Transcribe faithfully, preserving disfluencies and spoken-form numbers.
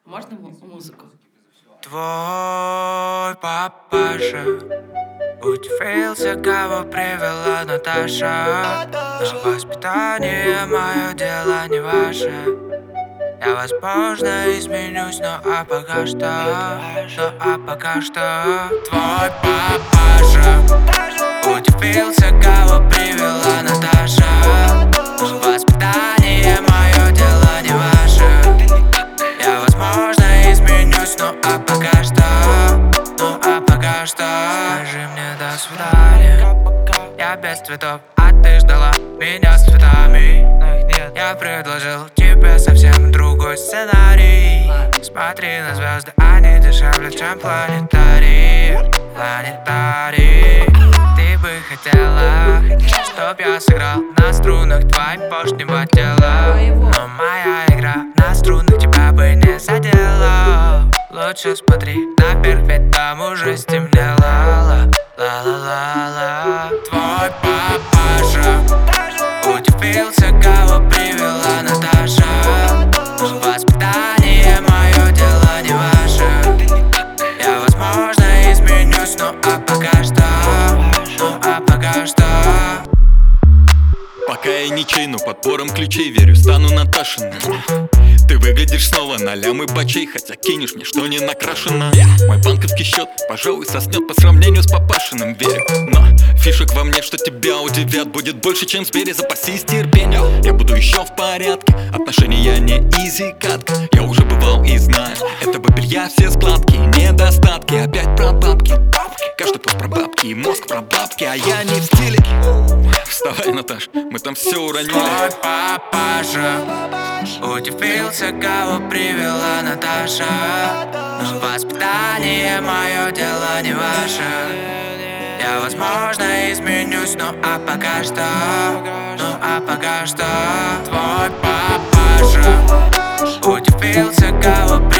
Можно му- музыку? Твой папаша удивился, кого привела Наташа. Но воспитание мое дело не ваше. Я, возможно, изменюсь, но а пока что, но а пока что. Твой папаша удивился, кого привела Наташа. Но воспитание мое дело не ваше. Я, возможно, изменюсь, но а пока что, ну а пока что. Скажи мне до свидания. Я без цветов, а ты ждала меня с цветами. Но их нет. Я предложил тебе совсем другой сценарий. Смотри на звезды, они дешевле, чем планетарий. Планетарий. Ты бы хотела, чтоб я сыграл на струнах твоего тела. Но моя игра на струнах тебя бы не задела. Лучше смотри наверх, ведь там уже стемнело. Ла-ла-ла-ла. Твой папаша удивился, кого привела Наташа. Но воспитание мое дело не ваше. Я, возможно, изменюсь, но а пока что, ну а пока что. Пока я не чейну, подбором ключей верю, стану Наташиным. Ты выглядишь снова на лямы бачей, хотя кинешь мне, что не накрашено. Мой банковский счет, пожалуй, соснет по сравнению с папашиным, верю. Но фишек во мне, что тебя удивят, будет больше, чем звери, запасись терпением. Я буду еще в порядке, отношения не изи катка. Я уже бывал и знаю, это боберья все складки, недостатки. Опять про бабки, каждый пост про бабки, и мозг про бабки, а я не в стиле. Вставай, Наташ, мы там все уронили. Твой папаша удивился, кого привела Наташа. Но воспитание мое дело не ваше. Я, возможно, изменюсь, но а пока что, ну а пока что. Твой папаша удивился, кого